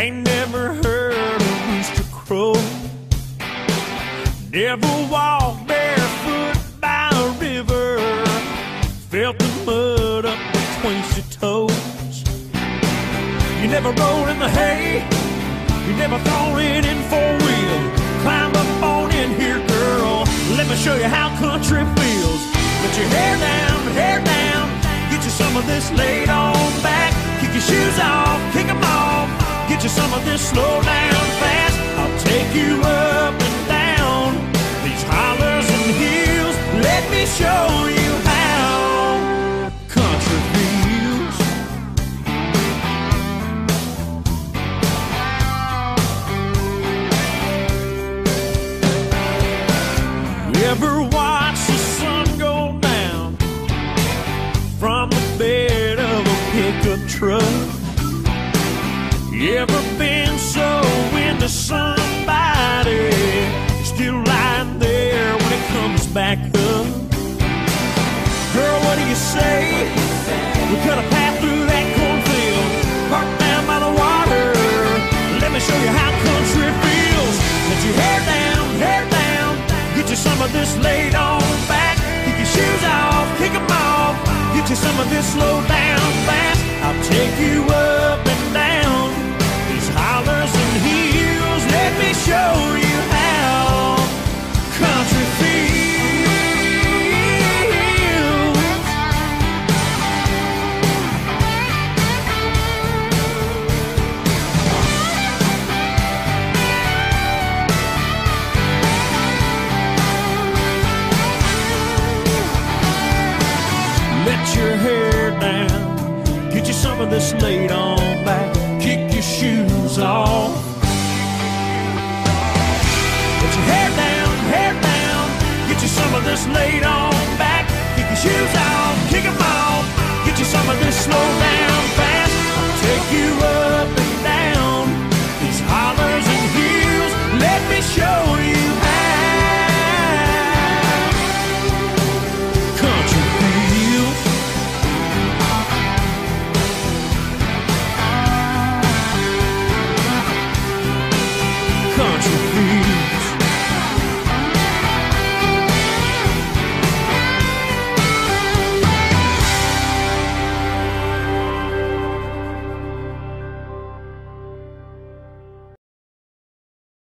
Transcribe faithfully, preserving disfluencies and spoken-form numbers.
Ain't never heard a rooster crow. Never walked barefoot by a river. Felt the mud up between your toes. You never rolled in the hay. You never thrown it in four wheel. Climb up on in here, girl. Let me show you how country feels. Put your hair down, hair down. Get you some of this laid on back. Kick your shoes off, kick them off. Get you some of this slow down fast. I'll take you up and down these hollers and hills. Let me show you how country feels. You ever watch the sun go down from the bed of a pickup truck? You ever been so into somebody still lying there when it comes back up? Girl, what do you say? We cut a path through that cornfield, parked down by the water. Let me show you how country feels. Let your hair down, hair down. Get you some of this laid on back. Kick your shoes off, kick them off. Get you some of this slow down fast. I'll take you up and down these hollers and hills. Let me show you how country feels. Let your hair down. Get you some of this laid on back. Kick your shoes off. Put your hair down, hair down. Get you some of this laid on back. Kick your shoes off, kick them off. Get you some of this slow down.